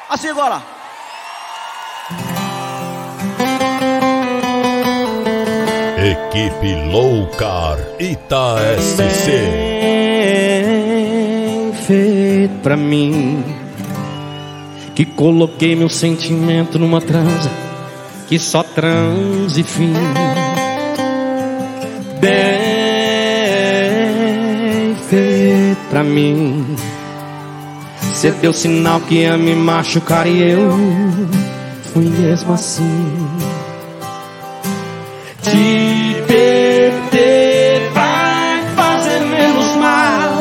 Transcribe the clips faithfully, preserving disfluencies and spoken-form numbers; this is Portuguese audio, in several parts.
Assim agora. Equipe Loucar Ita S C. Bem feito pra mim, que coloquei meu sentimento numa transa que só transa e fim. Bem feito pra mim, cê deu sinal que ia me machucar e eu fui mesmo assim. Te perder vai fazer menos mal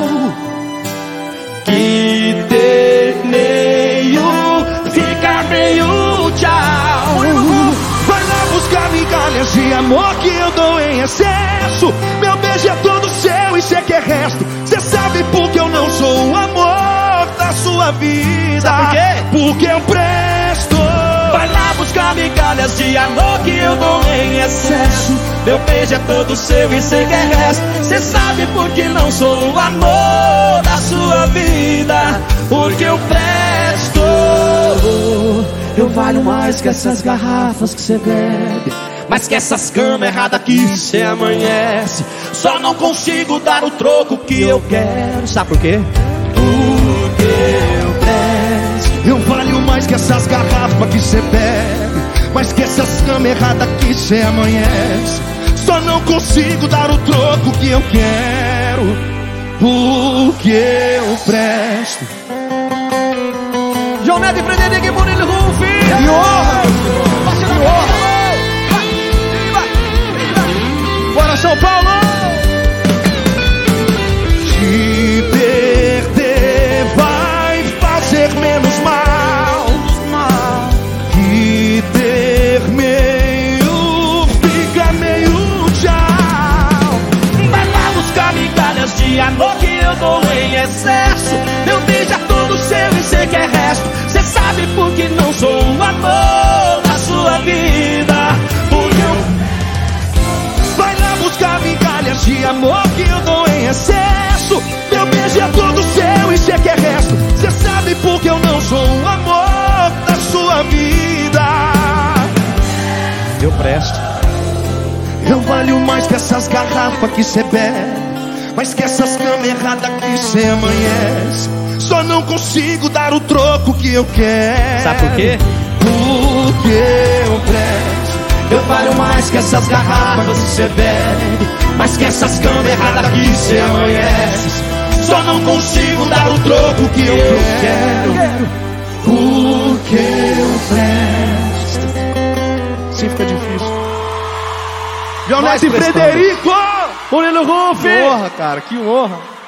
que ter meio, ficar meio tchau. Vai lá buscar migalhas de amor que eu dou em excesso. Meu beijo é todo seu e cê quer resto. Cê sabe porque eu não sou o amor da sua vida. Sabe por quê? Porque eu presto. Vai lá buscar migalhas de amor que eu dou em excesso. Meu beijo é todo seu e cê quer resto. Cê sabe porque não sou o amor da sua vida. Porque eu presto. Eu valho mais que essas garrafas que cê bebe, mais que essas camas erradas que cê amanhece. Só não consigo dar o troco que eu quero. Sabe por quê? Porque eu presto. Eu valho mais que essas garrafas que cê bebe, mais que essas camas erradas que cê amanhece. Só não consigo dar o troco que eu quero, porque eu presto. João Neto e Frederico e Murilo Rufo. Que honra! Que honra! Bora, São Paulo! Te perder vai fazer menos mal que ter meio, fica meio tchau. Vai lá buscar migalhas de amor que eu dou em excesso. Meu beijo é todo seu e cê quer resto. Cê sabe porque não sou o amor da sua vida. Porque eu... Vai lá buscar migalhas de amor que eu dou em excesso. Meu beijo é todo seu e cê quer resto. Cê sabe porque eu não sou o amor da sua vida. eu presto. Eu valho mais que essas garrafas que cê bebe, mais que essas camas erradas que cê amanhece. Só não consigo dar o troco que eu quero. Sabe por quê? Porque eu presto. Eu valho mais que essas garrafas que cê bebe, mais que essas camas erradas que cê amanhece. Só não consigo dar o troco que eu, eu quero, quero. Porque eu presto. Sim, fica difícil. João Neto e Frederico! Murilo Rufo. Que honra, cara, que honra.